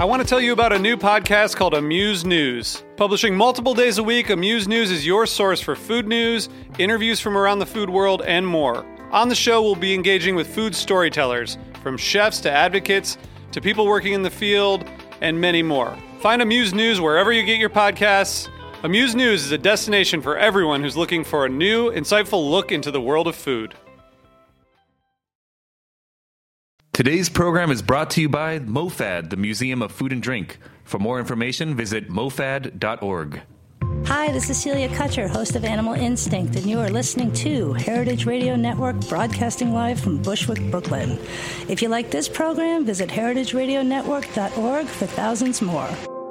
I want to tell you about a new podcast called Amuse News. Publishing multiple days a week, Amuse News is your source for food news, interviews from around the food world, and more. On the show, we'll be engaging with food storytellers, from chefs to advocates to people working in the field, and many more. Find Amuse News wherever you get your podcasts. Amuse News is a destination for everyone who's looking for a new, insightful look into the world of food. Today's program is brought to you by MoFad, the Museum of Food and Drink. For more information, visit mofad.org. Hi, this is Celia Kutcher, host of Animal Instinct, and you are listening to Heritage Radio Network, broadcasting live from Bushwick, Brooklyn. If you like this program, visit heritageradionetwork.org for thousands more.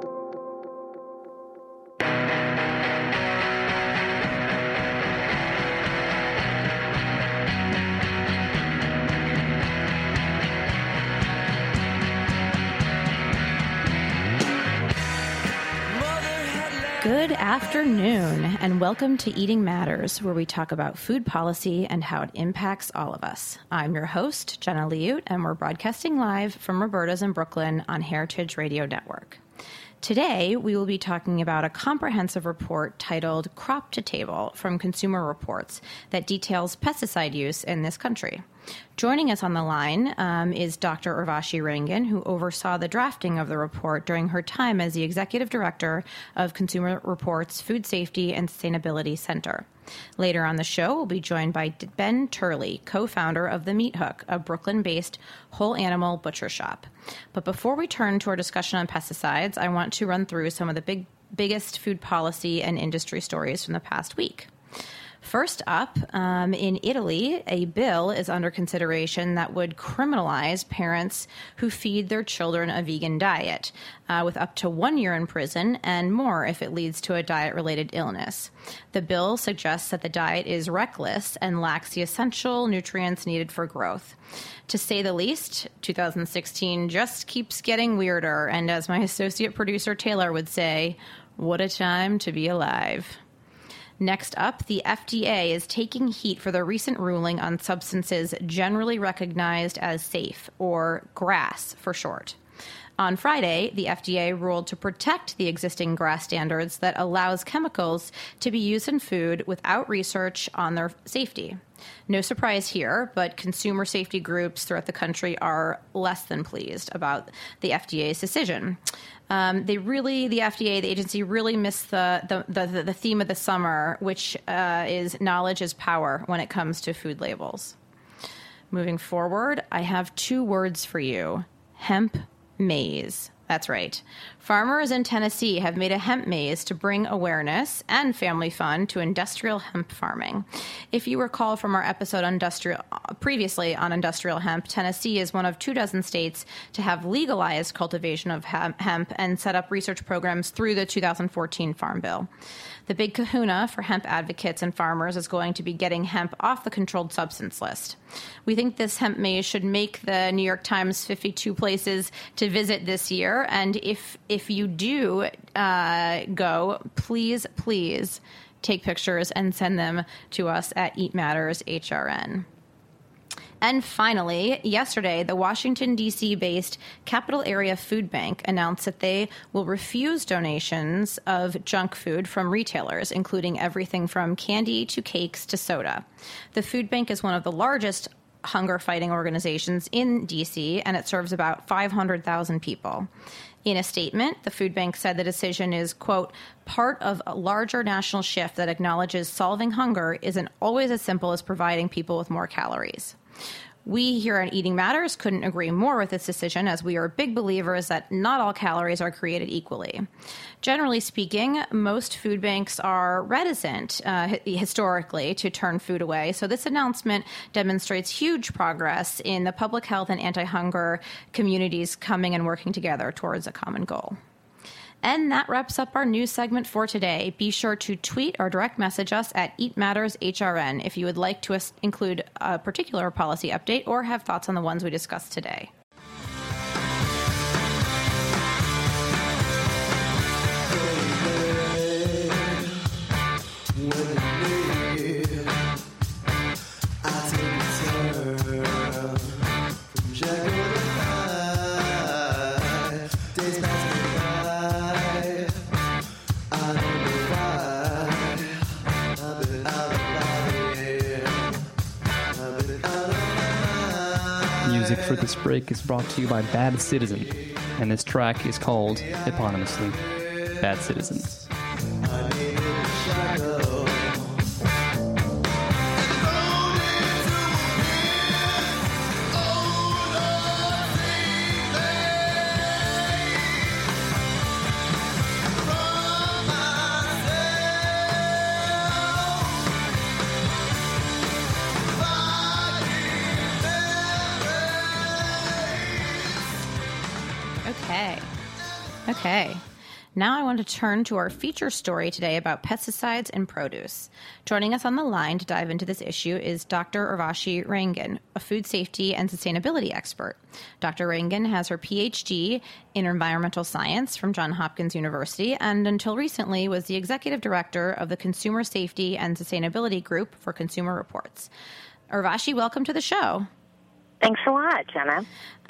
Good afternoon, and welcome to Eating Matters, where we talk about food policy and how it impacts all of us. I'm your host, Jenna Liut, and we're broadcasting live from Roberta's in Brooklyn on Heritage Radio Network. Today, we will be talking about a comprehensive report titled Crop to Table from Consumer Reports that details pesticide use in this country. Joining us on the line is Dr. Urvashi Rangan, who oversaw the drafting of the report during her time as the Executive Director of Consumer Reports Food Safety and Sustainability Center. Later on the show, we'll be joined by Ben Turley, co-founder of The Meat Hook, a Brooklyn-based whole animal butcher shop. But before we turn to our discussion on pesticides, I want to run through some of the biggest food policy and industry stories from the past week. First up, in Italy, a bill is under consideration that would criminalize parents who feed their children a vegan diet, with up to 1 year in prison and more if it leads to a diet-related illness. The bill suggests that the diet is reckless and lacks the essential nutrients needed for growth. To say the least, 2016 just keeps getting weirder, and as my associate producer Taylor would say, what a time to be alive. Next up, the FDA is taking heat for the recent ruling on substances generally recognized as safe, or GRAS for short. On Friday, the FDA ruled to protect the existing GRAS standards that allows chemicals to be used in food without research on their safety. No surprise here, but consumer safety groups throughout the country are less than pleased about the FDA's decision. The FDA, the agency, really missed the theme of the summer, which is knowledge is power when it comes to food labels. Moving forward, I have two words for you: hemp maize. That's right. Farmers in Tennessee have made a hemp maize to bring awareness and family fun to industrial hemp farming. If you recall from our episode previously on industrial hemp, Tennessee is one of 24 states to have legalized cultivation of hemp and set up research programs through the 2014 Farm Bill. The big kahuna for hemp advocates and farmers is going to be getting hemp off the controlled substance list. We think this hemp maize should make the New York Times 52 places to visit this year. And if you do go, please take pictures and send them to us at Eat Matters HRN. And finally, yesterday, the Washington, D.C.-based Capital Area Food Bank announced that they will refuse donations of junk food from retailers, including everything from candy to cakes to soda. The food bank is one of the largest hunger-fighting organizations in D.C., and it serves about 500,000 people. In a statement, the food bank said the decision is, quote, part of a larger national shift that acknowledges solving hunger isn't always as simple as providing people with more calories. We here on Eating Matters couldn't agree more with this decision, as we are big believers that not all calories are created equally. Generally speaking, most food banks are reticent historically to turn food away, so this announcement demonstrates huge progress in the public health and anti-hunger communities coming and working together towards a common goal. And that wraps up our news segment for today. Be sure to tweet or direct message us at Eat Matters HRN if you would like to include a particular policy update or have thoughts on the ones we discussed today. Days back Music for this break is brought to you by Bad Citizen, and this track is called, eponymously, Bad Citizen. Okay. Now I want to turn to our feature story today about pesticides in produce. Joining us on the line to dive into this issue is Dr. Urvashi Rangan, a food safety and sustainability expert. Dr. Rangan has her PhD in environmental science from Johns Hopkins University and until recently was the executive director of the Consumer Safety and Sustainability Group for Consumer Reports. Urvashi, welcome to the show. Thanks a lot, Jenna.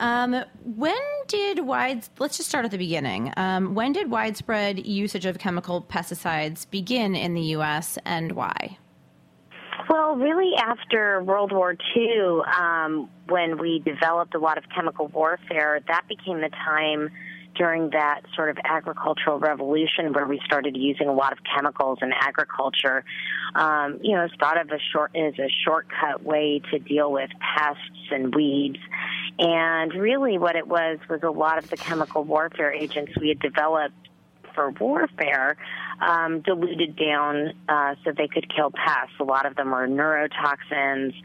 Let's just start at the beginning. When did widespread usage of chemical pesticides begin in the U.S. and why? Well, really after World War II, when we developed a lot of chemical warfare, that became the time during that sort of agricultural revolution where we started using a lot of chemicals in agriculture. It's thought of as a shortcut way to deal with pests and weeds. And really what it was a lot of the chemical warfare agents we had developed for warfare diluted down so they could kill pests. A lot of them were neurotoxins,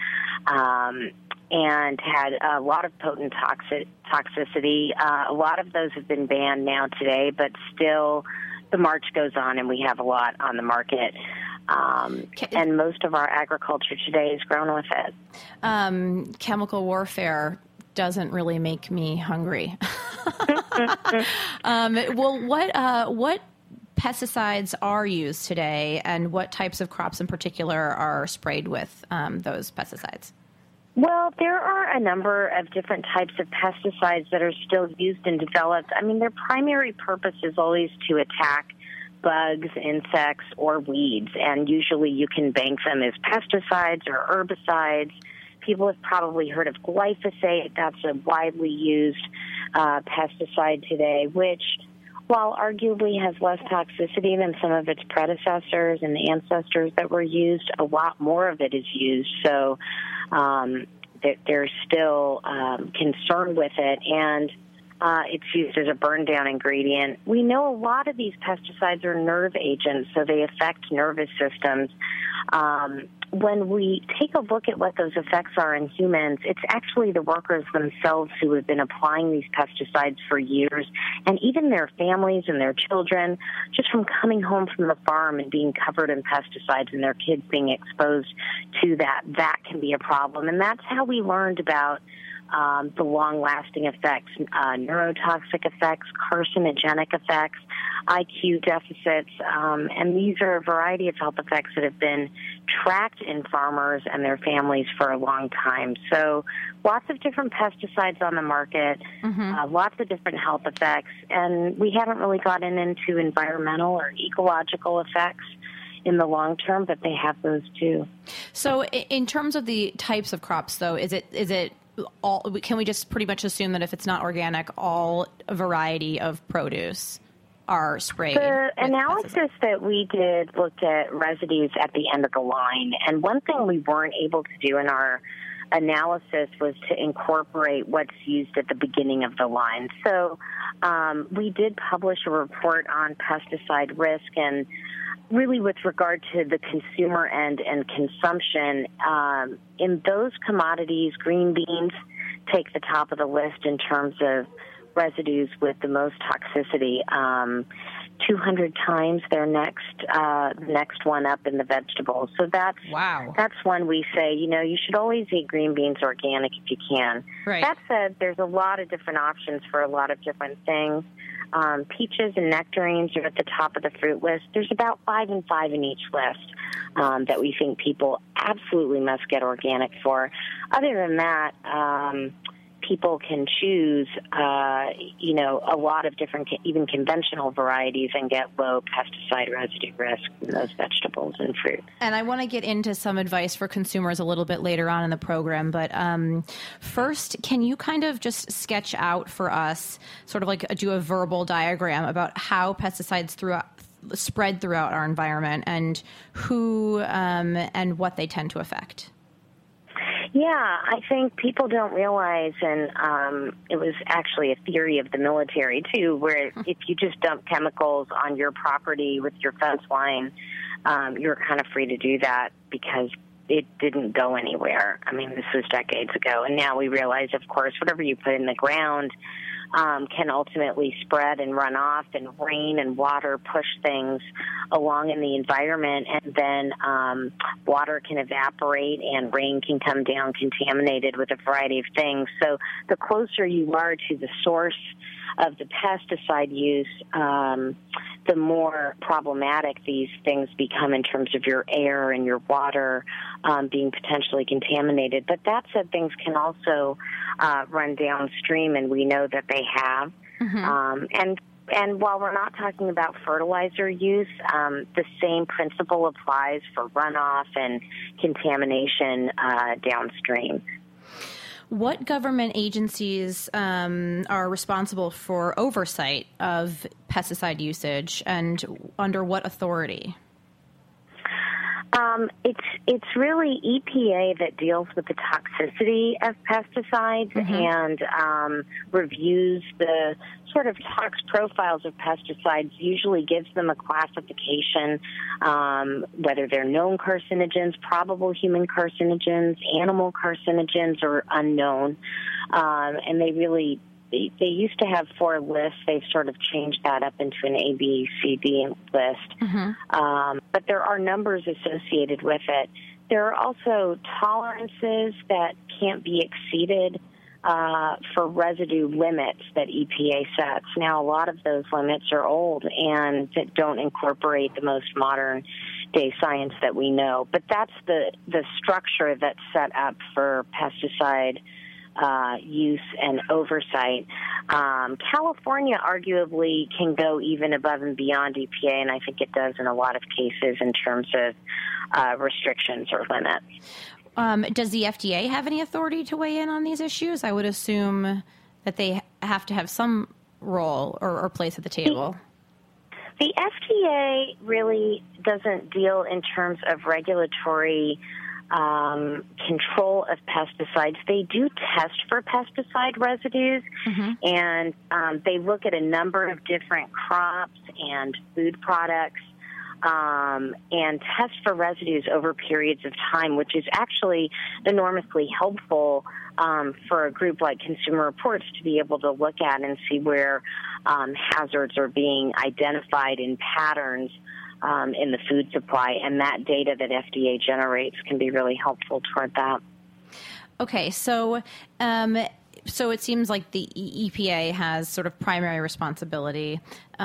and had a lot of potent toxicity. A lot of those have been banned now today, but still the march goes on and we have a lot on the market. And most of our agriculture today is grown with it. Chemical warfare doesn't really make me hungry. What pesticides are used today and what types of crops in particular are sprayed with those pesticides? Well, there are a number of different types of pesticides that are still used and developed. I mean, their primary purpose is always to attack bugs, insects, or weeds, and usually you can bank them as pesticides or herbicides. People have probably heard of glyphosate. That's a widely used pesticide today, which, while arguably has less toxicity than some of its predecessors and ancestors that were used, a lot more of it is used. So there's still concern with it, and it's used as a burn-down ingredient. We know a lot of these pesticides are nerve agents, so they affect nervous systems. When we take a look at what those effects are in humans, it's actually the workers themselves who have been applying these pesticides for years, and even their families and their children, just from coming home from the farm and being covered in pesticides and their kids being exposed to that can be a problem. And that's how we learned about the long-lasting effects, neurotoxic effects, carcinogenic effects, IQ deficits, and these are a variety of health effects that have been tracked in farmers and their families for a long time. So lots of different pesticides on the market, lots of different health effects, and we haven't really gotten into environmental or ecological effects in the long term, but they have those too. So in terms of the types of crops, though, is it all, can we just pretty much assume that if it's not organic, all variety of produce are sprayed? The analysis that we did looked at residues at the end of the line, and one thing we weren't able to do in our analysis was to incorporate what's used at the beginning of the line. So we did publish a report on pesticide risk, and really with regard to the consumer end and consumption, in those commodities, green beans take the top of the list in terms of residues with the most toxicity. 200 times their next one up in the vegetables. So that's one we say, you should always eat green beans organic if you can. Right. That said, there's a lot of different options for a lot of different things. Peaches and nectarines are at the top of the fruit list. There's about 5 and 5 in each list that we think people absolutely must get organic for. Other than that, people can choose, a lot of different, even conventional varieties and get low pesticide residue risk in those vegetables and fruit. And I want to get into some advice for consumers a little bit later on in the program. But first, can you kind of just sketch out for us, sort of like do a verbal diagram about how pesticides spread throughout our environment and who and what they tend to affect? Yeah, I think people don't realize, and it was actually a theory of the military, too, where if you just dump chemicals on your property with your fence line, you're kind of free to do that because it didn't go anywhere. I mean, this was decades ago. And now we realize, of course, whatever you put in the ground can ultimately spread and run off, and rain and water push things along in the environment, and then water can evaporate and rain can come down contaminated with a variety of things. So the closer you are to the source of the pesticide use, the more problematic these things become in terms of your air and your water being potentially contaminated. But that said, things can also run downstream, and we know that they have. Mm-hmm. And while we're not talking about fertilizer use, the same principle applies for runoff and contamination downstream. What government agencies are responsible for oversight of pesticide usage, and under what authority? It's really EPA that deals with the toxicity of pesticides and reviews the sort of tox profiles of pesticides, usually gives them a classification, whether they're known carcinogens, probable human carcinogens, animal carcinogens, or unknown. And they used to have 4 lists. They've sort of changed that up into an A, B, C, D list. But there are numbers associated with it. There are also tolerances that can't be exceeded for residue limits that EPA sets. Now, a lot of those limits are old and that don't incorporate the most modern day science that we know. But that's the structure that's set up for pesticide use and oversight. California arguably can go even above and beyond EPA, and I think it does in a lot of cases in terms of restrictions or limits. Does the FDA have any authority to weigh in on these issues? I would assume that they have to have some role or place at the table. The FDA really doesn't deal in terms of regulatory control of pesticides. They do test for pesticide residues, and they look at a number of different crops and food products and test for residues over periods of time, which is actually enormously helpful for a group like Consumer Reports to be able to look at and see where hazards are being identified in patterns in the food supply, and that data that FDA generates can be really helpful toward that. Okay, so it seems like the EPA has sort of primary responsibility.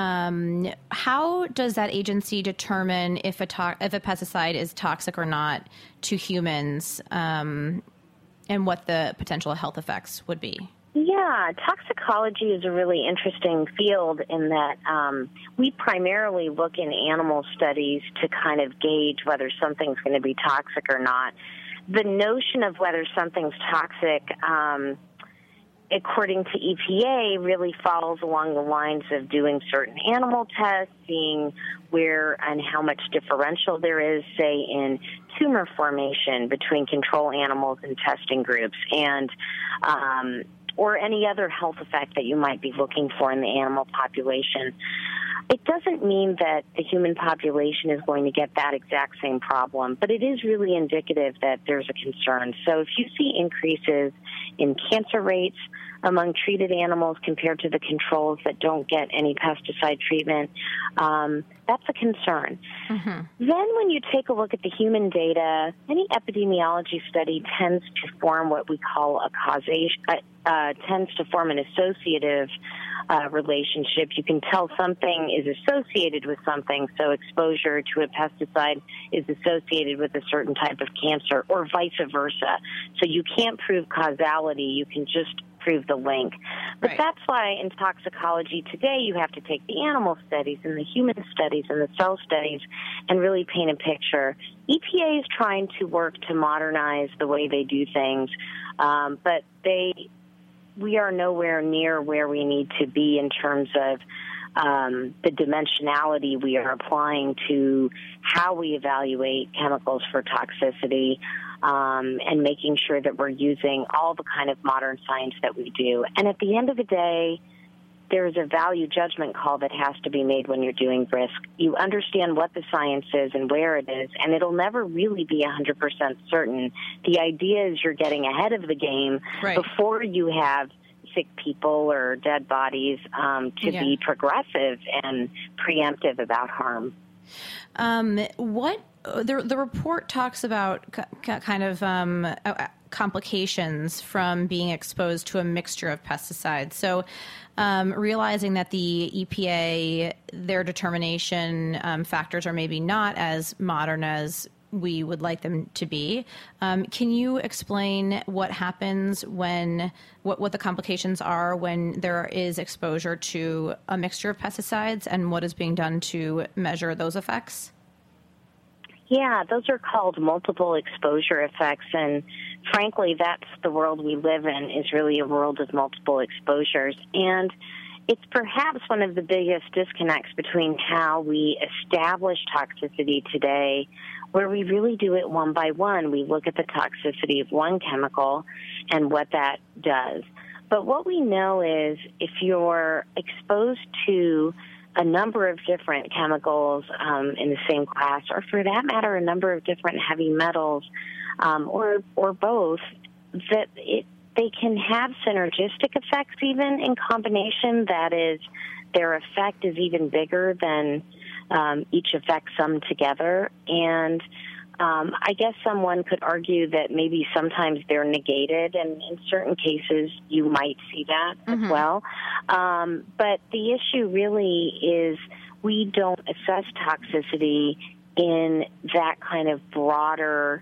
How does that agency determine if a pesticide is toxic or not to humans, and what the potential health effects would be? Yeah, toxicology is a really interesting field in that we primarily look in animal studies to kind of gauge whether something's going to be toxic or not. The notion of whether something's toxic, according to EPA, really falls along the lines of doing certain animal tests, seeing where and how much differential there is, say, in tumor formation between control animals and testing groups, and or any other health effect that you might be looking for in the animal population. It doesn't mean that the human population is going to get that exact same problem, but it is really indicative that there's a concern. So if you see increases in cancer rates among treated animals compared to the controls that don't get any pesticide treatment, that's a concern. Then when you take a look at the human data, any epidemiology study tends to form what we call a causation, tends to form an associative relationship. You can tell something is associated with something, so exposure to a pesticide is associated with a certain type of cancer, or vice versa. So you can't prove causality, you can just prove the link. But Right. that's why in toxicology today you have to take the animal studies and the human studies and the cell studies and really paint a picture. EPA is trying to work to modernize the way they do things, but we are nowhere near where we need to be in terms of the dimensionality we are applying to how we evaluate chemicals for toxicity, and making sure that we're using all the kind of modern science that we do. And at the end of the day, there's a value judgment call that has to be made when you're doing risk. You understand what the science is and where it is, and it'll never really be 100% certain. The idea is you're getting ahead of the game Right. before before you have sick people or dead bodies to be progressive and preemptive about harm. The report talks about kind of complications from being exposed to a mixture of pesticides. So realizing that the EPA, their determination factors are maybe not as modern as we would like them to be. Can you explain what happens when, what the complications are when there is exposure to a mixture of pesticides and what is being done to measure those effects? Yeah, those are called multiple exposure effects, and frankly, that's the world we live in, is really a world of multiple exposures. And it's perhaps one of the biggest disconnects between how we establish toxicity today, where we really do it one by one. We look at the toxicity of one chemical and what that does. But what we know is if you're exposed to a number of different chemicals in the same class, or for that matter, a number of different heavy metals, or both, that they can have synergistic effects even in combination. That is, their effect is even bigger than each effect summed together. And I guess someone could argue that maybe sometimes they're negated, and in certain cases you might see that as well. But the issue really is we don't assess toxicity in that kind of broader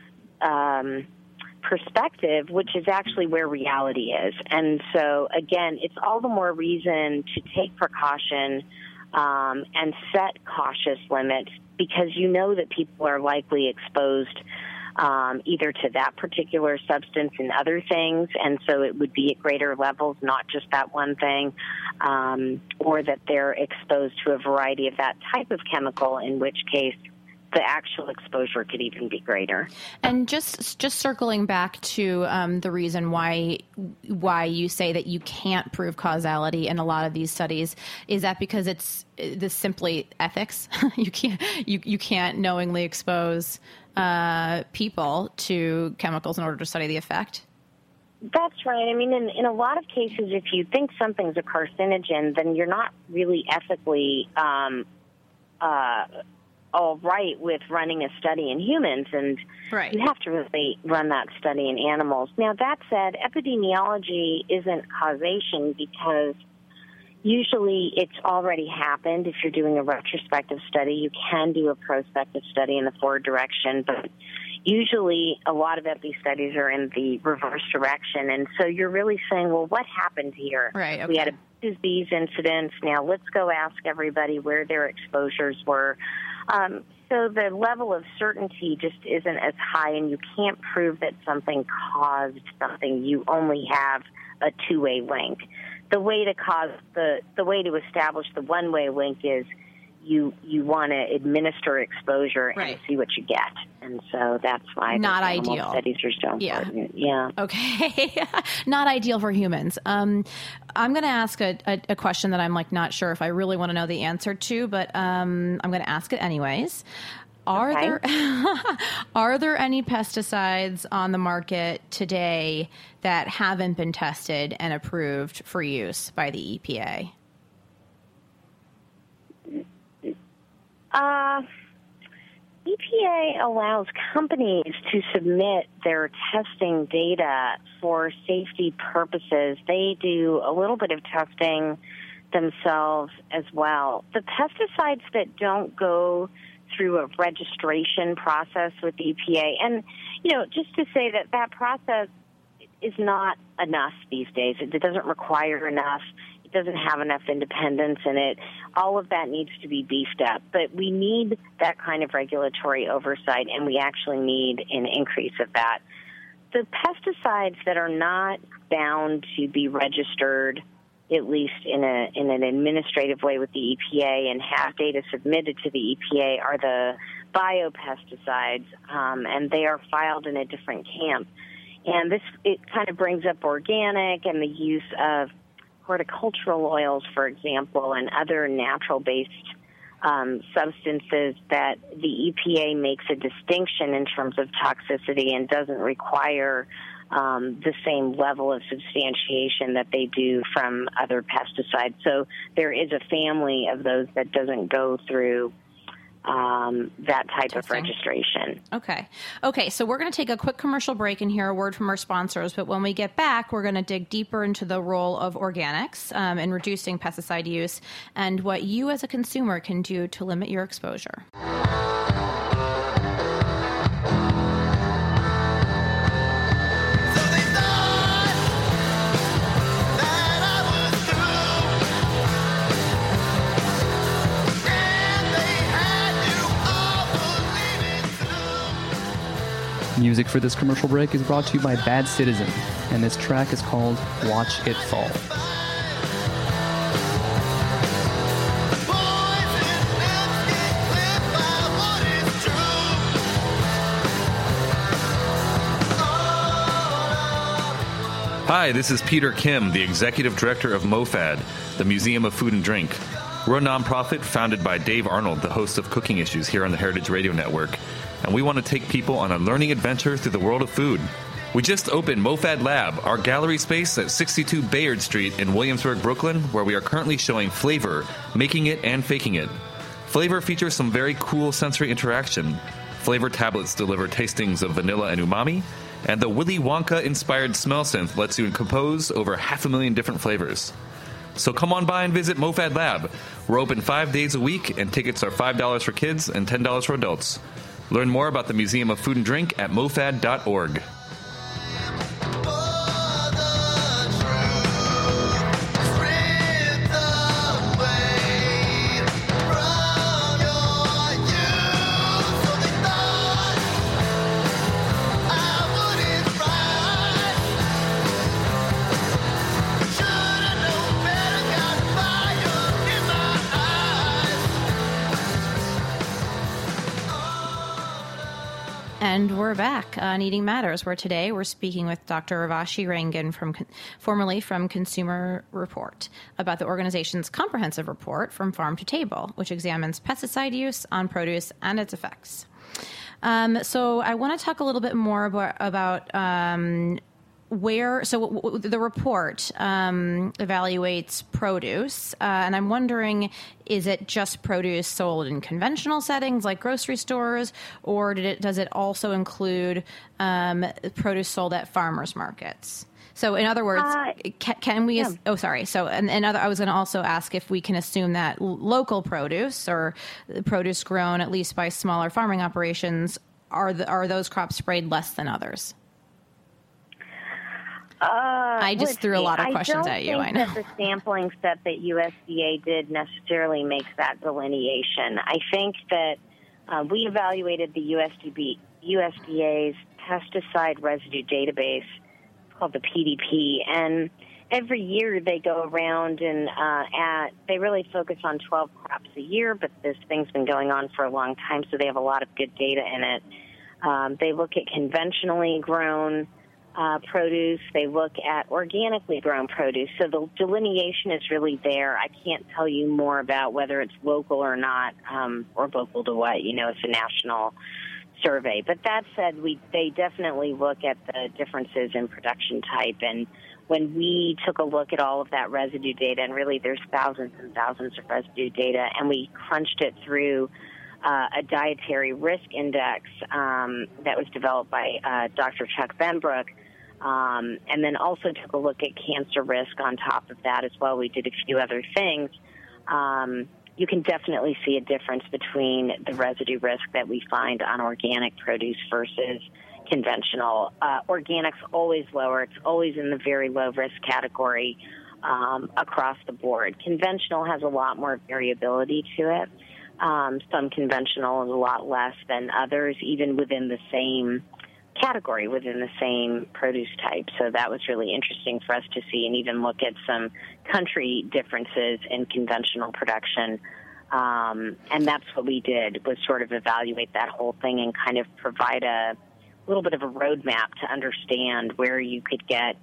perspective, which is actually where reality is. And so, again, it's all the more reason to take precaution and set cautious limits, because you know that people are likely exposed either to that particular substance and other things, and so it would be at greater levels, not just that one thing, or that they're exposed to a variety of that type of chemical, in which case the actual exposure could even be greater. And just circling back to the reason why you say that you can't prove causality in a lot of these studies, is that because it's this simply ethics? you can't knowingly expose people to chemicals in order to study the effect? That's right. I mean, in a lot of cases, if you think something's a carcinogen, then you're not really ethically all right with running a study in humans, and Right. you have to really run that study in animals. Now, that said, epidemiology isn't causation, because usually it's already happened. If you're doing a retrospective study, you can do a prospective study in the forward direction, but usually a lot of these studies are in the reverse direction. And so you're really saying, well, what happened here? Right, okay. We had a disease incidents. Now let's go ask everybody where their exposures were. So the level of certainty just isn't as high, and you can't prove that something caused something. You only have a two-way link. The way to establish the one-way link is you want to administer exposure and Right. see what you get. And so that's why Not animal ideal. studies are so important. Yeah. Okay. Not ideal for humans. I'm going to ask a question that I'm not sure if I really want to know the answer to, but I'm going to ask it anyways. Are there any pesticides on the market today that haven't been tested and approved for use by the EPA? EPA allows companies to submit their testing data for safety purposes. They do a little bit of testing themselves as well. The pesticides that don't go through a registration process with the EPA, and, just to say that process is not enough these days. It doesn't require enough. It doesn't have enough independence in it. All of that needs to be beefed up. But we need that kind of regulatory oversight, and we actually need an increase of that. The pesticides that are not bound to be registered, at least in an administrative way with the EPA, and have data submitted to the EPA, are the biopesticides, and they are filed in a different camp. And it kind of brings up organic and the use of horticultural oils, for example, and other natural-based substances that the EPA makes a distinction in terms of toxicity and doesn't require the same level of substantiation that they do from other pesticides. So there is a family of those that doesn't go through that type of registration. Okay, so we're going to take a quick commercial break and hear a word from our sponsors, but when we get back, we're going to dig deeper into the role of organics in reducing pesticide use and what you as a consumer can do to limit your exposure. Music for this commercial break is brought to you by Bad Citizen, and this track is called Watch It Fall. Hi, this is Peter Kim, the Executive Director of MoFad, the Museum of Food and Drink. We're a nonprofit founded by Dave Arnold, the host of Cooking Issues here on the Heritage Radio Network, and we want to take people on a learning adventure through the world of food. We just opened MoFad Lab, our gallery space at 62 Bayard Street in Williamsburg, Brooklyn, where we are currently showing Flavor, Making It and Faking It. Flavor features some very cool sensory interaction. Flavor tablets deliver tastings of vanilla and umami, and the Willy Wonka-inspired smell synth lets you compose over 500,000 different flavors. So come on by and visit MoFad Lab. We're open 5 days a week, and tickets are $5 for kids and $10 for adults. Learn more about the Museum of Food and Drink at mofad.org. And we're back on Eating Matters, where today we're speaking with Dr. Urvashi Rangan, formerly from Consumer Report, about the organization's comprehensive report From Farm to Table, which examines pesticide use on produce and its effects. So I want to talk a little bit more about the report evaluates produce, and I'm wondering, is it just produce sold in conventional settings like grocery stores, or does it also include produce sold at farmers markets? So in other words, can we? Yeah. Oh, sorry. So I was going to also ask if we can assume that local produce or produce grown at least by smaller farming operations are those crops sprayed less than others? I just threw a lot of questions at you. I know. I don't think that the sampling set that USDA did necessarily makes that delineation. I think that we evaluated the USDA's pesticide residue database. It's called the PDP, and every year they go around and they really focus on 12 crops a year, but this thing's been going on for a long time, so they have a lot of good data in it. They look at conventionally grown produce. They look at organically grown produce. So the delineation is really there. I can't tell you more about whether it's local or not, or local to what. It's a national survey. But that said, they definitely look at the differences in production type. And when we took a look at all of that residue data, and really there's thousands and thousands of residue data, and we crunched it through a dietary risk index that was developed by Dr. Chuck Benbrook, and then also took a look at cancer risk on top of that as well. We did a few other things. You can definitely see a difference between the residue risk that we find on organic produce versus conventional. Organic's always lower. It's always in the very low risk category across the board. Conventional has a lot more variability to it. Some conventional is a lot less than others, even within the same category, within the same produce type. So that was really interesting for us to see, and even look at some country differences in conventional production. And that's what we did, was sort of evaluate that whole thing and kind of provide a little bit of a roadmap to understand where you could get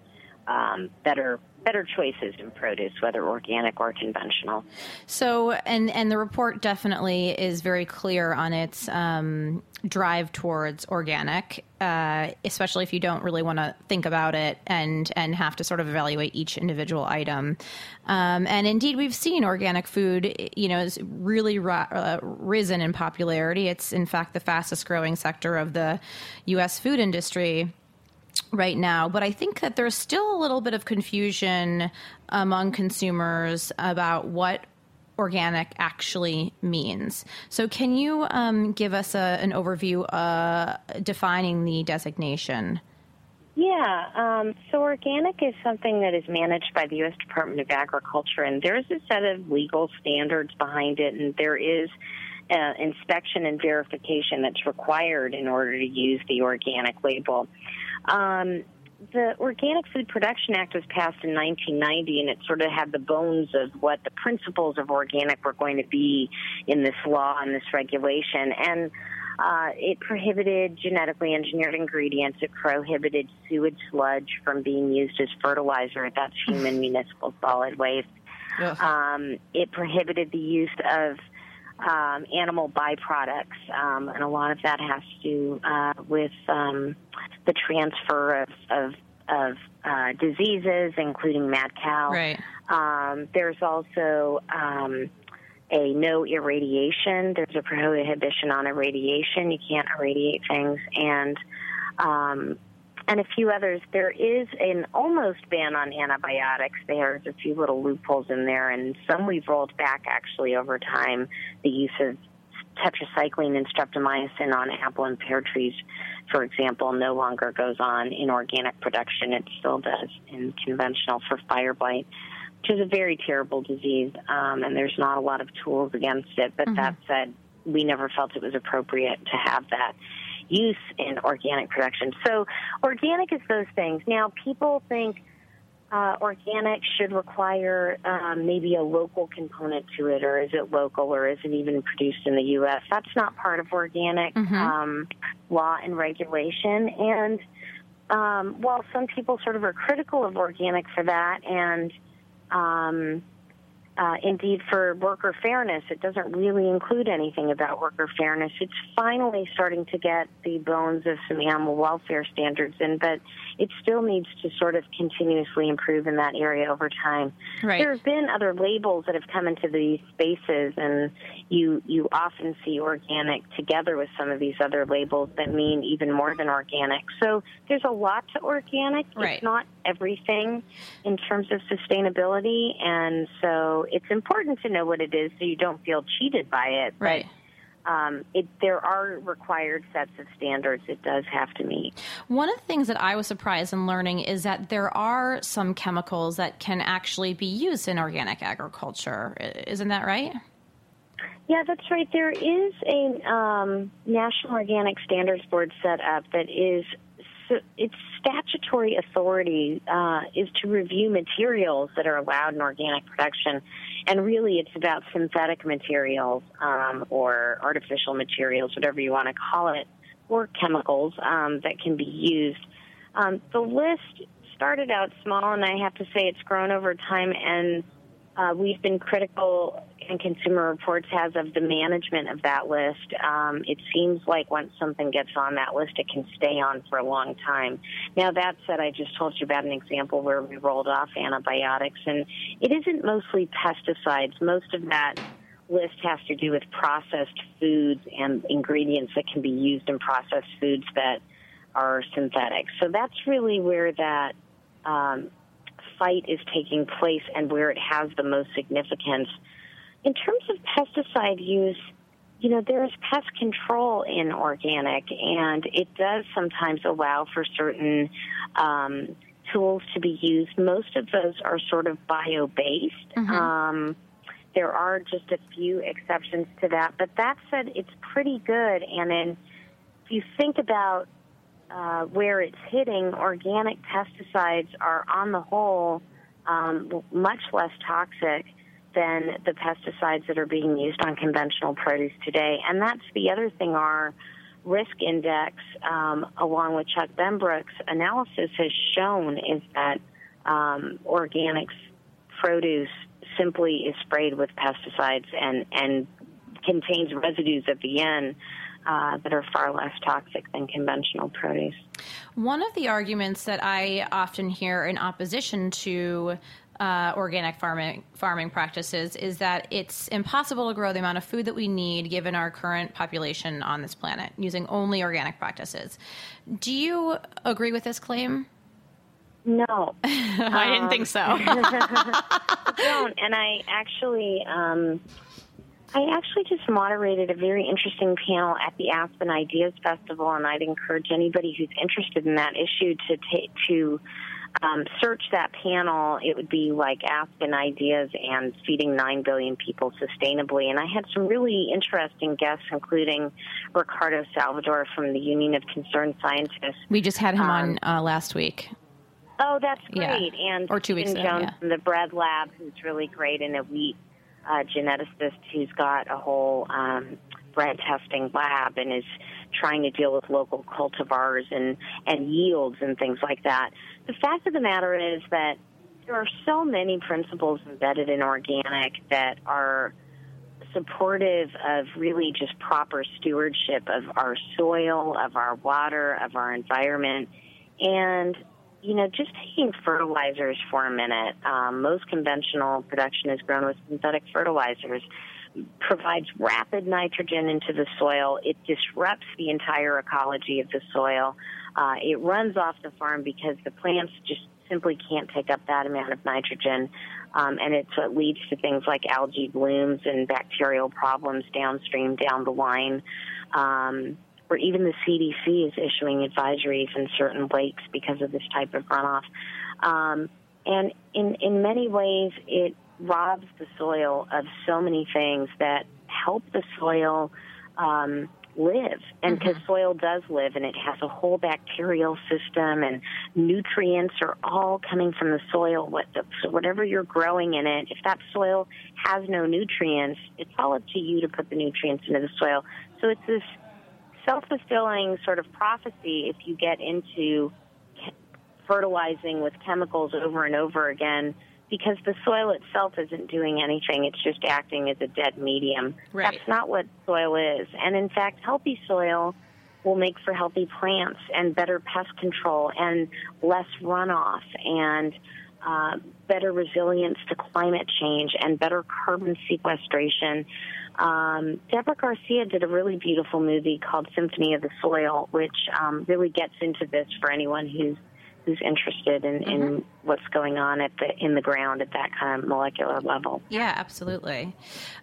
better choices in produce, whether organic or conventional. So, and the report definitely is very clear on its drive towards organic, especially if you don't really want to think about it and have to sort of evaluate each individual item. And indeed, we've seen organic food, has really risen in popularity. It's, in fact, the fastest growing sector of the U.S. food industry right now. But I think that there's still a little bit of confusion among consumers about what organic actually means. So can you give us an overview defining the designation? Yeah, so organic is something that is managed by the U.S. Department of Agriculture, and there's a set of legal standards behind it, and there is inspection and verification that's required in order to use the organic label. The Organic Food Production Act was passed in 1990, and it sort of had the bones of what the principles of organic were going to be in this law and this regulation. And it prohibited genetically engineered ingredients. It prohibited sewage sludge from being used as fertilizer. That's human municipal solid waste. It prohibited the use of animal byproducts, and a lot of that has to do with the transfer of diseases, including mad cow. Right. There's also a no irradiation. There's a prohibition on irradiation. You can't irradiate things, and a few others. There is an almost ban on antibiotics. There's a few little loopholes in there, and some we've rolled back actually over time. The use of tetracycline and streptomycin on apple and pear trees, for example, no longer goes on in organic production. It still does in conventional for fire blight, which is a very terrible disease, and there's not a lot of tools against it. But that said, we never felt it was appropriate to have that use in organic production. So organic is those things. Now, people think organic should require maybe a local component to it, or is it local, or is it even produced in the U.S.? That's not part of organic law and regulation. And while some people sort of are critical of organic for that, and indeed for worker fairness, it doesn't really include anything about worker fairness. It's finally starting to get the bones of some animal welfare standards in, but it still needs to sort of continuously improve in that area over time. Right. There have been other labels that have come into these spaces, and you often see organic together with some of these other labels that mean even more than organic. So there's a lot to organic. Right. It's not everything in terms of sustainability, and so it's important to know what it is so you don't feel cheated by it. Right. But there are required sets of standards it does have to meet. One of the things that I was surprised in learning is that there are some chemicals that can actually be used in organic agriculture. Isn't that right? Yeah, that's right. There is a National Organic Standards Board set up that is its statutory authority is to review materials that are allowed in organic production. And really, it's about synthetic materials or artificial materials, whatever you want to call it, or chemicals that can be used. The list started out small, and I have to say it's grown over time, and we've been critical, and Consumer Reports has, of the management of that list. It seems like once something gets on that list, it can stay on for a long time. Now, that said, I just told you about an example where we rolled off antibiotics, and it isn't mostly pesticides. Most of that list has to do with processed foods and ingredients that can be used in processed foods that are synthetic. So that's really where that fight is taking place and where it has the most significance. In terms of pesticide use, there's pest control in organic, and it does sometimes allow for certain tools to be used. Most of those are sort of bio-based. Mm-hmm. There are just a few exceptions to that. But that said, it's pretty good. And then if you think about where it's hitting, organic pesticides are, on the whole, much less toxic than the pesticides that are being used on conventional produce today. And that's the other thing our risk index, along with Chuck Benbrook's analysis, has shown is that organic produce simply is sprayed with pesticides and contains residues at the end that are far less toxic than conventional produce. One of the arguments that I often hear in opposition to organic farming practices is that it's impossible to grow the amount of food that we need given our current population on this planet using only organic practices. Do you agree with this claim? No. I didn't think so. I don't. And I actually just moderated a very interesting panel at the Aspen Ideas Festival, and I'd encourage anybody who's interested in that issue to search that panel. It would be like Aspen Ideas and Feeding 9 Billion People Sustainably. And I had some really interesting guests, including Ricardo Salvador from the Union of Concerned Scientists. We just had him on last week. Oh, that's great. Yeah. And or 2 weeks Stephen ago, Jones from the Bread Lab, who's really great, and a wheat geneticist who's got a whole bread testing lab and is trying to deal with local cultivars and yields and things like that. The fact of the matter is that there are so many principles embedded in organic that are supportive of really just proper stewardship of our soil, of our water, of our environment. And, just taking fertilizers for a minute, most conventional production is grown with synthetic fertilizers, provides rapid nitrogen into the soil. It disrupts the entire ecology of the soil. It runs off the farm because the plants just simply can't take up that amount of nitrogen. And it's what leads to things like algae blooms and bacterial problems downstream, down the line. Or even the CDC is issuing advisories in certain lakes because of this type of runoff. And in many ways, it robs the soil of so many things that help the soil live. And because soil does live, and it has a whole bacterial system, and nutrients are all coming from the soil. So whatever you're growing in it, if that soil has no nutrients, it's all up to you to put the nutrients into the soil. So it's this self-fulfilling sort of prophecy if you get into fertilizing with chemicals over and over again, because the soil itself isn't doing anything. It's just acting as a dead medium. Right. That's not what soil is. And in fact, healthy soil will make for healthy plants and better pest control and less runoff and better resilience to climate change and better carbon sequestration. Deborah Garcia did a really beautiful movie called Symphony of the Soil, which really gets into this for anyone who's interested in what's going on in the ground at that kind of molecular level. Yeah, absolutely.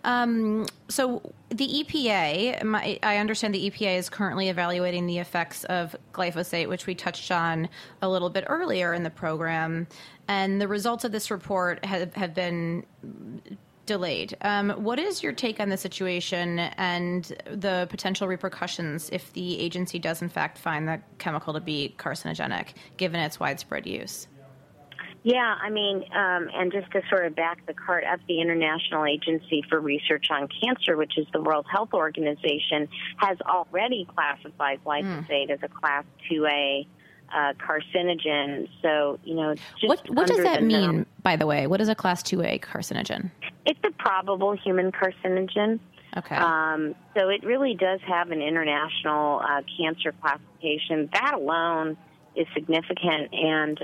So the EPA, I understand the EPA is currently evaluating the effects of glyphosate, which we touched on a little bit earlier in the program, and the results of this report have been delayed. What is your take on the situation and the potential repercussions if the agency does in fact find the chemical to be carcinogenic, given its widespread use? Yeah, I mean, and just to sort of back the cart up, the International Agency for Research on Cancer, which is the World Health Organization, has already classified glyphosate as a Class 2A carcinogen. So, just what does that mean, by the way? What is a Class 2A carcinogen? It's a probable human carcinogen. Okay. So it really does have an international cancer classification. That alone is significant, and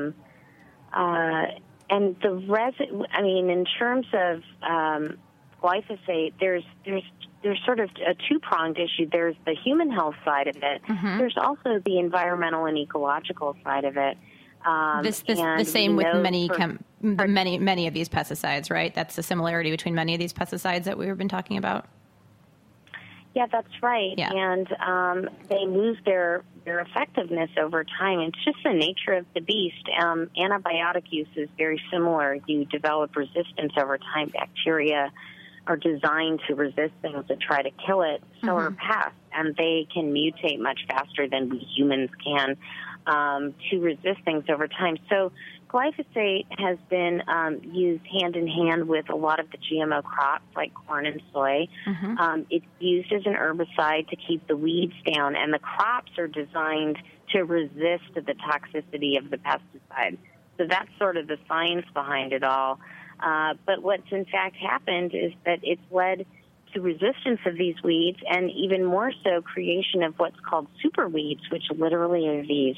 in terms of glyphosate, there's sort of a two-pronged issue. There's the human health side of it. Mm-hmm. There's also the environmental and ecological side of it. The same with many of these pesticides, right? That's the similarity between many of these pesticides that we've been talking about. Yeah, that's right. Yeah. And they lose their effectiveness over time. It's just the nature of the beast. Antibiotic use is very similar. You develop resistance over time. Bacteria are designed to resist things to try to kill it. So are pests, and they can mutate much faster than we humans can to resist things over time. So glyphosate has been used hand in hand with a lot of the GMO crops like corn and soy. It's used as an herbicide to keep the weeds down, and the crops are designed to resist the toxicity of the pesticide. So that's sort of the science behind it all. But what's in fact happened is that it's led to resistance of these weeds, and even more so creation of what's called super weeds, which literally are these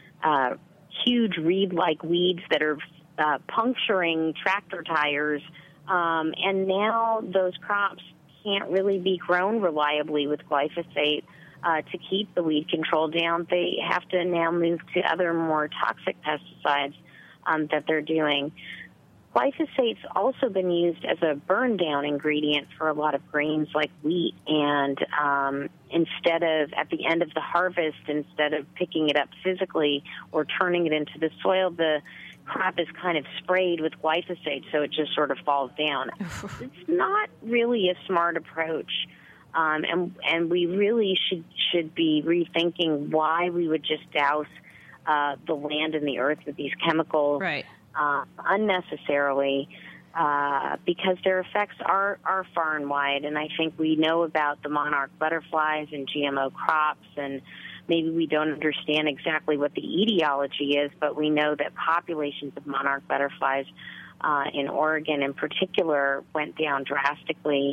huge reed-like weeds that are puncturing tractor tires. And now those crops can't really be grown reliably with glyphosate to keep the weed control down. They have to now move to other more toxic pesticides that they're doing. Glyphosate's also been used as a burn-down ingredient for a lot of grains like wheat, and instead of, at the end of the harvest, instead of picking it up physically or turning it into the soil, the crop is kind of sprayed with glyphosate, so it just sort of falls down. It's not really a smart approach, and we really should be rethinking why we would just douse the land and the earth with these chemicals. Right. Unnecessarily, because their effects are far and wide. And I think we know about the monarch butterflies and GMO crops, and maybe we don't understand exactly what the etiology is, but we know that populations of monarch butterflies in Oregon in particular went down drastically.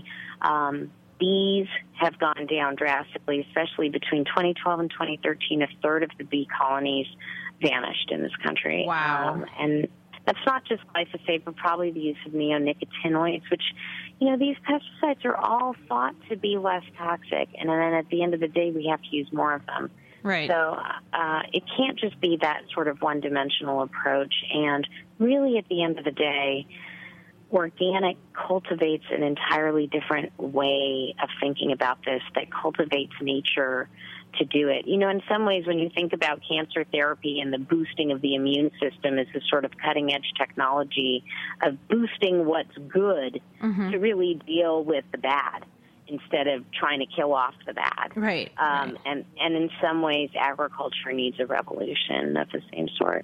Bees have gone down drastically, especially between 2012 and 2013. A third of the bee colonies vanished in this country. Wow. And that's not just glyphosate, but probably the use of neonicotinoids, which, these pesticides are all thought to be less toxic. And then at the end of the day, we have to use more of them. Right. So it can't just be that sort of one-dimensional approach. And really, at the end of the day, organic cultivates an entirely different way of thinking about this that cultivates nature to do it. In some ways, when you think about cancer therapy and the boosting of the immune system as a sort of cutting-edge technology of boosting what's good to really deal with the bad instead of trying to kill off the bad. Right. And in some ways, agriculture needs a revolution of the same sort.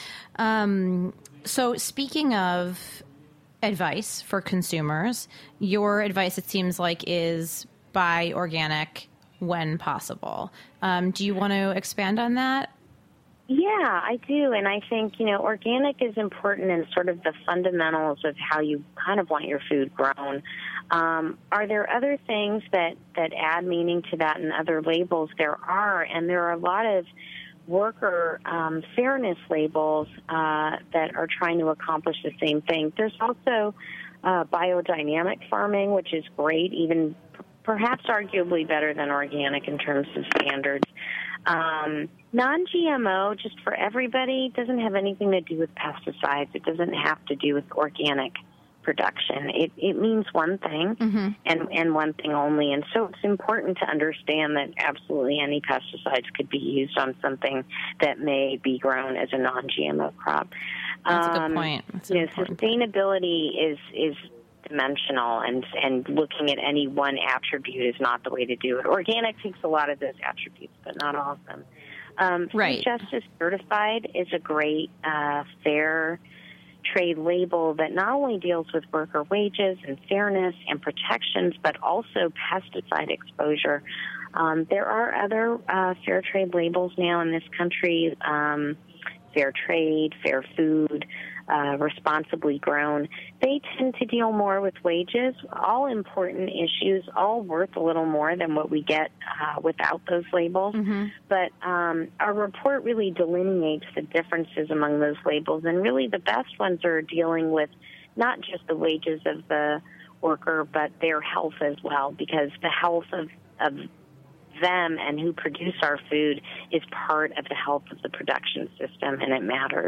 So speaking of advice for consumers, your advice, it seems like, is buy organic when possible. Do you want to expand on that? Yeah, I do. And I think, organic is important in sort of the fundamentals of how you kind of want your food grown. Are there other things that add meaning to that in other labels? There are, and there are a lot of worker fairness labels that are trying to accomplish the same thing. There's also biodynamic farming, which is great, even perhaps arguably better than organic in terms of standards. Non-GMO, just for everybody, doesn't have anything to do with pesticides. It doesn't have to do with organic production. It means one thing and one thing only. And so it's important to understand that absolutely any pesticides could be used on something that may be grown as a non-GMO crop. That's a good point. Sustainability is dimensional, and looking at any one attribute is not the way to do it. Organic takes a lot of those attributes, but not all of them. Right. Food Justice Certified is a great fair trade label that not only deals with worker wages and fairness and protections, but also pesticide exposure. There are other fair trade labels now in this country, fair trade, fair food, responsibly grown. They tend to deal more with wages, all important issues, all worth a little more than what we get without those labels. But our report really delineates the differences among those labels, and really the best ones are dealing with not just the wages of the worker, but their health as well, because the health of them and who produce our food is part of the health of the production system, and it matters.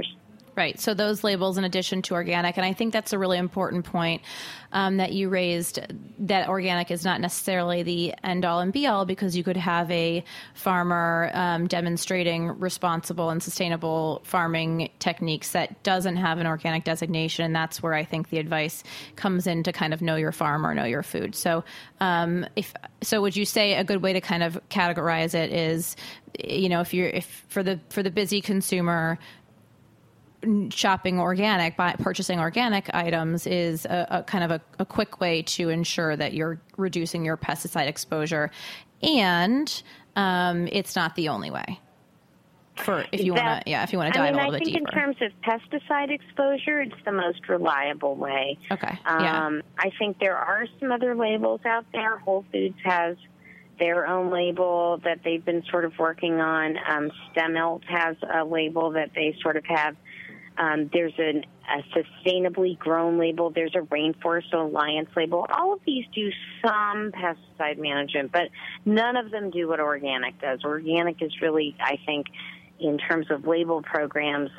Right. So those labels in addition to organic, and I think that's a really important point that you raised, that organic is not necessarily the end all and be all, because you could have a farmer demonstrating responsible and sustainable farming techniques that doesn't have an organic designation. And that's where I think the advice comes in to kind of know your farmer, know your food. So would you say a good way to kind of categorize it is, if for the busy consumer, shopping organic, purchasing organic items is a kind of a quick way to ensure that you're reducing your pesticide exposure, and it's not the only way. If you want to dive a little bit deeper. I think in terms of pesticide exposure, it's the most reliable way. Okay. Yeah. I think there are some other labels out there. Whole Foods has their own label that they've been sort of working on. Stemilt has a label that they sort of have. There's a sustainably grown label. There's a Rainforest Alliance label. All of these do some pesticide management, but none of them do what organic does. Organic is really, I think, in terms of label programs,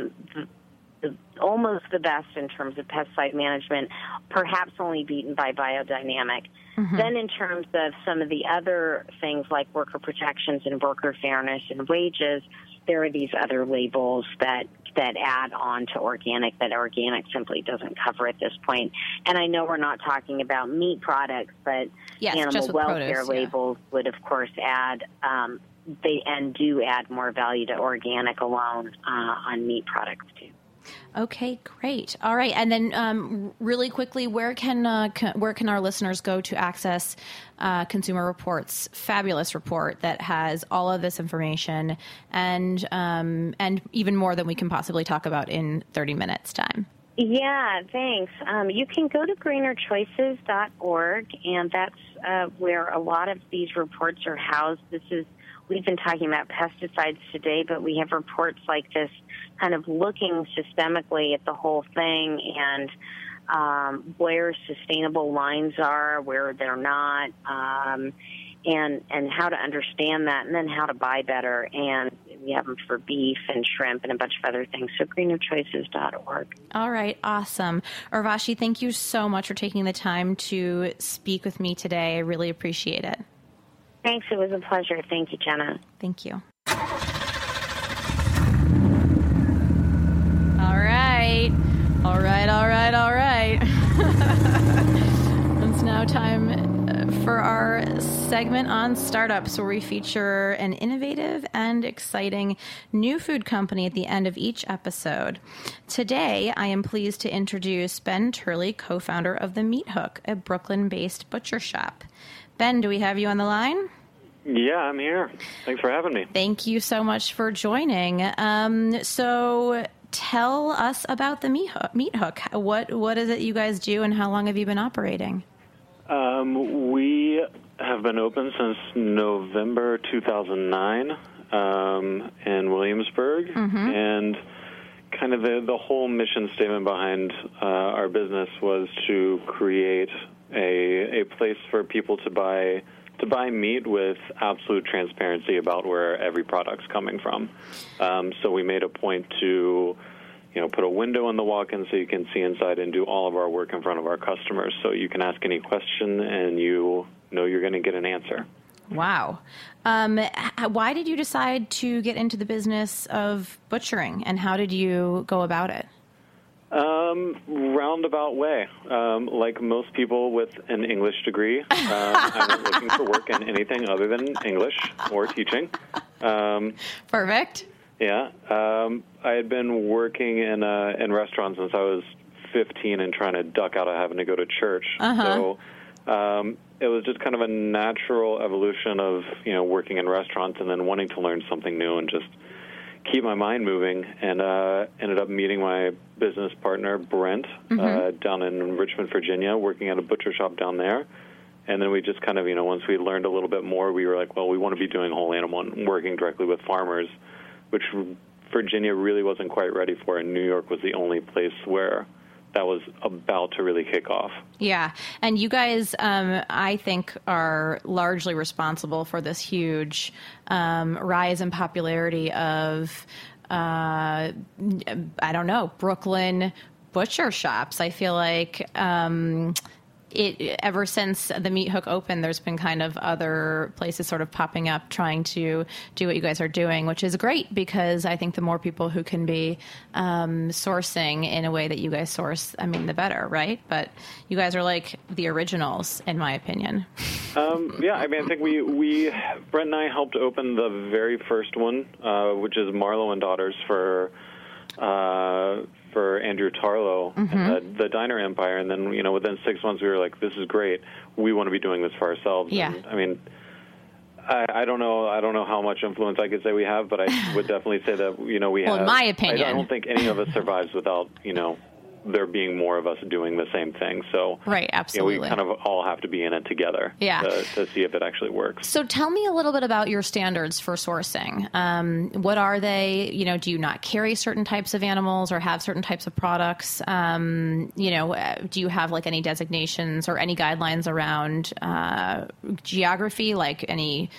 almost the best in terms of pesticide management, perhaps only beaten by biodynamic. Mm-hmm. Then in terms of some of the other things like worker protections and worker fairness and wages, there are these other labels that add on to organic that organic simply doesn't cover at this point. And I know we're not talking about meat products, but animal welfare labels would, of course, add do add more value to organic alone on meat products too. Okay, great. All right, and then really quickly, where can our listeners go to access Consumer Reports' fabulous report that has all of this information and even more than we can possibly talk about in 30 minutes time? Yeah, thanks. You can go to greenerchoices.org, and that's where a lot of these reports are housed. We've been talking about pesticides today, but we have reports like this kind of looking systemically at the whole thing and where sustainable lines are, where they're not, and how to understand that, and then how to buy better. And we have them for beef and shrimp and a bunch of other things. So greenerchoices.org. All right. Awesome. Urvashi, thank you so much for taking the time to speak with me today. I really appreciate it. Thanks. It was a pleasure. Thank you, Jenna. Thank you. All right. It's now time for our segment on startups, where we feature an innovative and exciting new food company at the end of each episode. Today, I am pleased to introduce Ben Turley, co-founder of The Meat Hook, a Brooklyn-based butcher shop. Ben, do we have you on the line? Yeah, I'm here. Thanks for having me. Thank you so much for joining. So tell us about the Meat Hook. What is it you guys do, and how long have you been operating? We have been open since November 2009 in Williamsburg, and kind of the whole mission statement behind our business was to create a place for people to buy meat with absolute transparency about where every product's coming from. So we made a point to, put a window in the walk-in so you can see inside and do all of our work in front of our customers. So you can ask any question and you know you're going to get an answer. Wow. Why did you decide to get into the business of butchering, and how did you go about it? Roundabout way. Like most people with an English degree, I'm not looking for work in anything other than English or teaching. Perfect. Yeah. I had been working in restaurants since I was 15 and trying to duck out of having to go to church. So it was just kind of a natural evolution of, working in restaurants and then wanting to learn something new and just keep my mind moving, and ended up meeting my business partner, Brent, down in Richmond, Virginia, working at a butcher shop down there. And then we just kind of, once we learned a little bit more, we were like, well, we want to be doing whole animal and working directly with farmers, which Virginia really wasn't quite ready for, and New York was the only place where that was about to really kick off. Yeah. And you guys, I think, are largely responsible for this huge rise in popularity of I don't know, Brooklyn butcher shops. I feel like ever since the Meat Hook opened, there's been kind of other places sort of popping up trying to do what you guys are doing, which is great because I think the more people who can be sourcing in a way that you guys source, I mean, the better, right? But you guys are like the originals, in my opinion. Yeah, I mean, I think we Brent and I helped open the very first one, which is Marlowe and Daughters for Andrew Tarlow and the Diner Empire, and then within 6 months we were like, this is great. We want to be doing this for ourselves. Yeah. And, I mean, I don't know how much influence I could say we have, but I would definitely say that we have. Well, in my opinion, I don't think any of us survives without there being more of us doing the same thing. So right, absolutely. We kind of all have to be in it together to see if it actually works. So tell me a little bit about your standards for sourcing. What are they? Do you not carry certain types of animals or have certain types of products? Do you have like any designations or any guidelines around geography, like any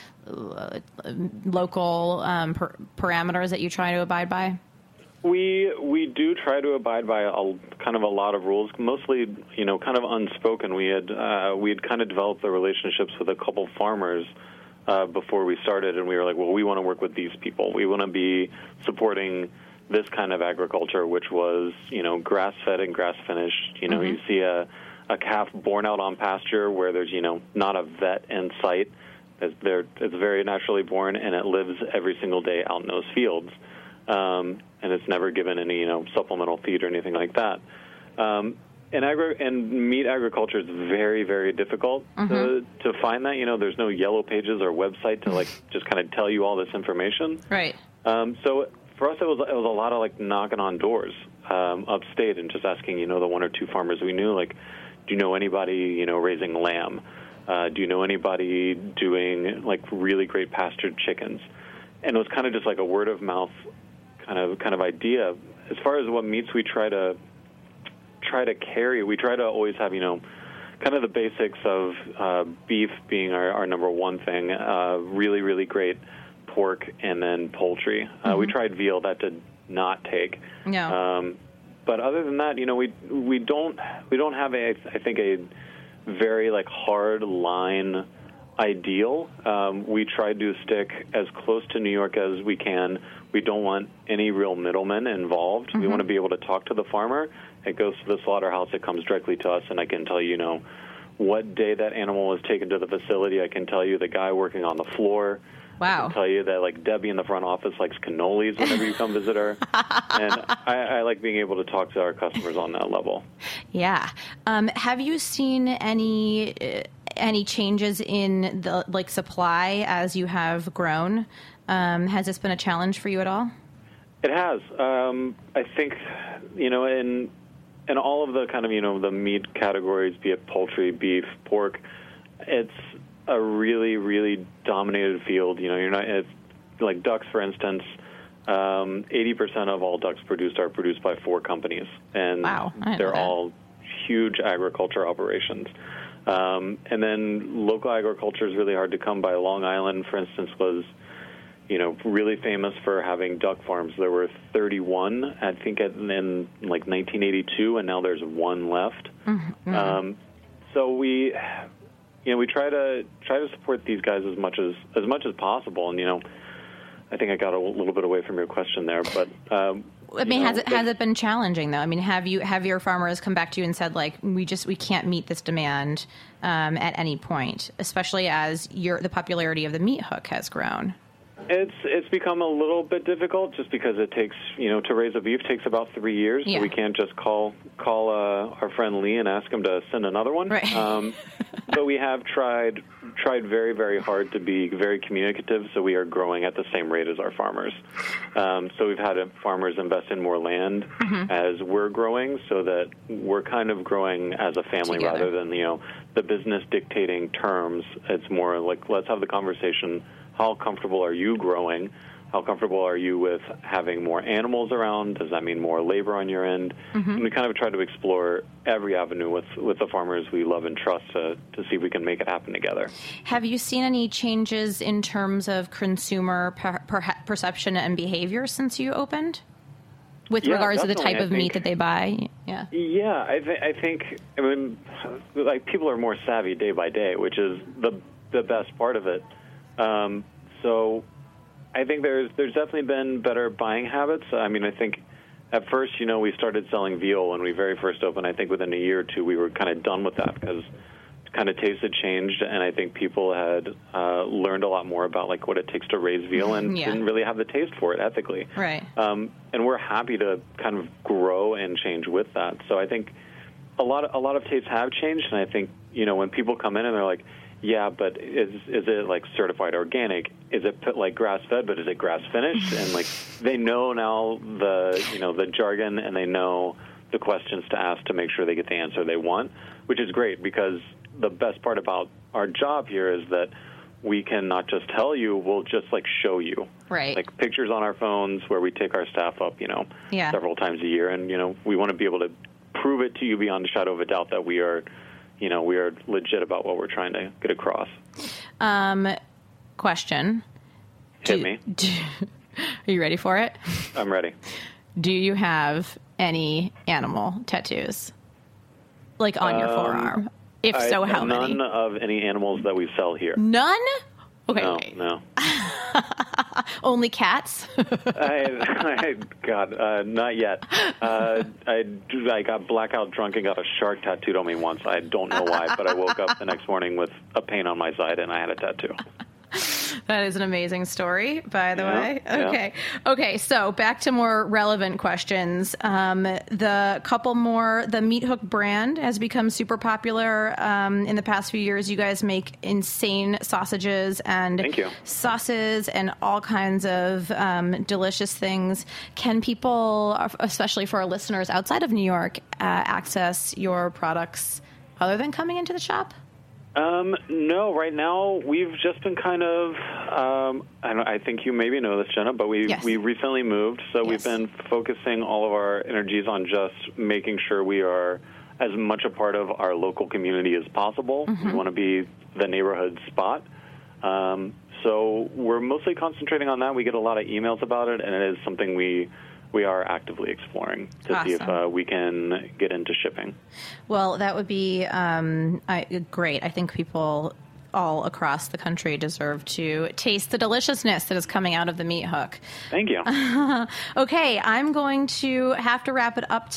local parameters that you try to abide by? We do try to abide by a lot of rules, mostly kind of unspoken. We had kind of developed the relationships with a couple farmers before we started, and we were like, well, we want to work with these people. We want to be supporting this kind of agriculture, which was grass fed and grass finished. You see a calf born out on pasture where there's not a vet in sight. It's very naturally born, and it lives every single day out in those fields. And it's never given any, supplemental feed or anything like that. And meat agriculture is very, very difficult to find that. There's no yellow pages or website to just kind of tell you all this information. Right. So for us, it was a lot of knocking on doors upstate and just asking, the one or two farmers we knew, do you know anybody, raising lamb? Do you know anybody doing really great pastured chickens? And it was kind of just like a word of mouth kind of idea. As far as what meats we try to carry, we try to always have kind of the basics of beef being our number one thing, really, really great pork, and then poultry. We tried veal, that did not take. No. But other than that, we don't have a very hard line ideal. We try to stick as close to New York as we can. We don't want any real middlemen involved. We want to be able to talk to the farmer. It goes to the slaughterhouse. It comes directly to us, and I can tell you, what day that animal was taken to the facility. I can tell you the guy working on the floor. Wow. I can tell you that Debbie in the front office likes cannolis whenever you come visit her. And I like being able to talk to our customers on that level. Yeah. Have you seen any changes in the supply as you have grown? Has this been a challenge for you at all? It has. I think, in all of the kind of, the meat categories, be it poultry, beef, pork, it's a really, really dominated field. It's like ducks, for instance. 80% of all ducks produced are produced by 4 companies. And wow, they're all huge agriculture operations. And then local agriculture is really hard to come by. Long Island, for instance, was really famous for having duck farms. There were 31, I think, in 1982, and now there's 1 left. Mm-hmm. So we try to support these guys as much as possible. And I think I got a little bit away from your question there, but I mean, has it been challenging though? I mean, have your farmers come back to you and said we can't meet this demand at any point, especially as the popularity of the Meat Hook has grown? It's become a little bit difficult just because it takes, to raise a beef takes about 3 years. Yeah. So we can't just call our friend Lee and ask him to send another one. Right. But we have tried very, very hard to be very communicative, so we are growing at the same rate as our farmers. So we've had farmers invest in more land as we're growing, so that we're kind of growing as a family together, rather than, the business dictating terms. It's more like, let's have the conversation. How comfortable are you growing? How comfortable are you with having more animals around? Does that mean more labor on your end? And we kind of try to explore every avenue with the farmers we love and trust to see if we can make it happen together. Have you seen any changes in terms of consumer perception and behavior since you opened? With regards to the type of meat that they buy? Yeah. Yeah, I think, like, people are more savvy day by day, which is the best part of it. So I think there's definitely been better buying habits. I think at first, we started selling veal when we very first opened. I think within a year or two, we were kind of done with that because kind of taste had changed, and I think people had learned a lot more about like what it takes to raise veal and didn't really have the taste for it ethically. Right. And we're happy to kind of grow and change with that. So I think a lot of tastes have changed, and I think when people come in and they're like, yeah, but is it like certified organic? Is it like grass fed, but is it grass finished? And like they know now the jargon, and they know the questions to ask to make sure they get the answer they want, which is great because the best part about our job here is that we can not just tell you, we'll just like show you. Right. Like pictures on our phones where we take our staff up, several times a year, and we want to be able to prove it to you beyond a shadow of a doubt that we are legit about what we're trying to get across. Question. Hit me. Are you ready for it? I'm ready. Do you have any animal tattoos? Like on your forearm? If so, how many? None of any animals that we sell here. None? Okay, no, wait. No. Only cats? God, not yet. I got blackout drunk and got a shark tattooed on me once. I don't know why, but I woke up the next morning with a pain on my side and I had a tattoo. That is an amazing story, by the way. Yeah. Okay, so back to more relevant questions. The Meat Hook brand has become super popular in the past few years. You guys make insane sausages and sauces and all kinds of delicious things. Can people, especially for our listeners outside of New York, access your products other than coming into the shop? No, right now we've just been kind of, I think you maybe know this, Jenna, but we recently moved, so we've been focusing all of our energies on just making sure we are as much a part of our local community as possible. We want to be the neighborhood spot. So we're mostly concentrating on that. We get a lot of emails about it, and it is something we are actively exploring to see if we can get into shipping. Well, that would be great. I think people all across the country deserve to taste the deliciousness that is coming out of the Meat Hook. Thank you. Okay, I'm going to have to wrap it up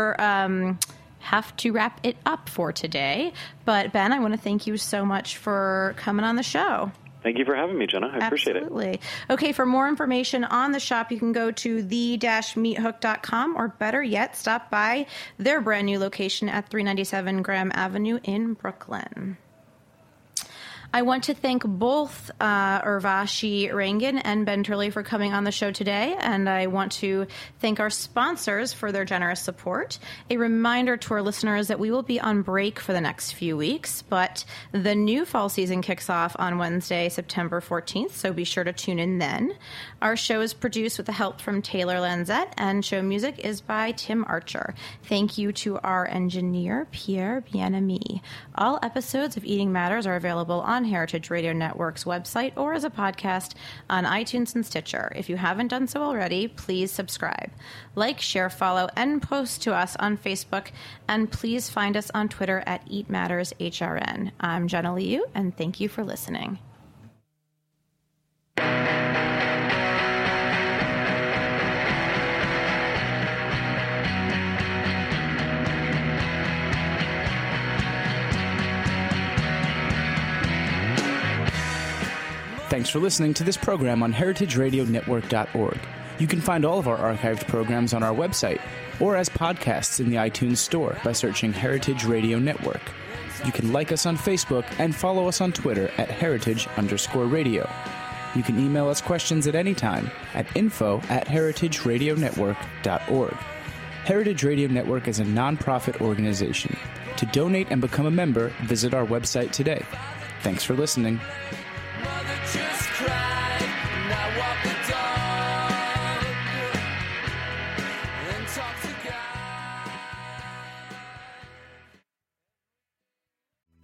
for today. But Ben, I want to thank you so much for coming on the show. Thank you for having me, Jenna. I appreciate it. Absolutely. Okay, for more information on the shop, you can go to the-meathook.com, or better yet, stop by their brand new location at 397 Graham Avenue in Brooklyn. I want to thank both Urvashi Rangan and Ben Turley for coming on the show today, and I want to thank our sponsors for their generous support. A reminder to our listeners that we will be on break for the next few weeks, but the new fall season kicks off on Wednesday, September 14th, so be sure to tune in then. Our show is produced with the help from Taylor Lanzette, and show music is by Tim Archer. Thank you to our engineer, Pierre Bien-Ami. All episodes of Eating Matters are available on Heritage Radio Network's website or as a podcast on iTunes and Stitcher. If you haven't done so already, please subscribe. Like, share, follow, and post to us on Facebook, and please find us on Twitter at EatMattersHRN. I'm Jenna Liu, and thank you for listening. Thanks for listening to this program on heritageradionetwork.org. You can find all of our archived programs on our website or as podcasts in the iTunes Store by searching Heritage Radio Network. You can like us on Facebook and follow us on Twitter at @heritage_radio. You can email us questions at any time at info@heritageradionetwork.org. Heritage Radio Network is a nonprofit organization. To donate and become a member, visit our website today. Thanks for listening. Just cried, and I walked the dog.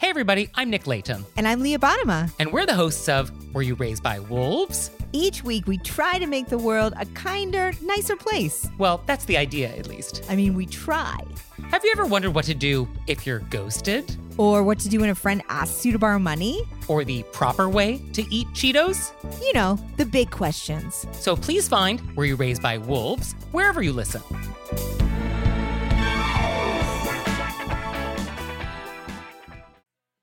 Hey everybody, I'm Nick Latham. And I'm Leah Bottima. And we're the hosts of Were You Raised by Wolves? Each week we try to make the world a kinder, nicer place. Well, that's the idea, at least. I mean, we try. Have you ever wondered what to do if you're ghosted? Or what to do when a friend asks you to borrow money? Or the proper way to eat Cheetos? You know, the big questions. So please find Were You Raised by Wolves wherever you listen.